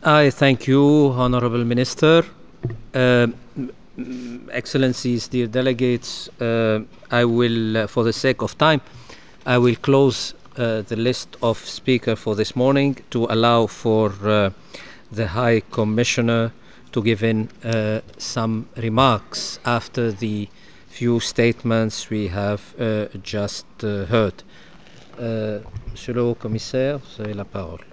I thank you, Honorable Minister. Excellencies, dear delegates, I will, for the sake of time, I will close the list of speakers for this morning to allow for the High Commissioner to give in some remarks after the few statements we have just heard. Monsieur le Haut Commissaire, vous avez la parole.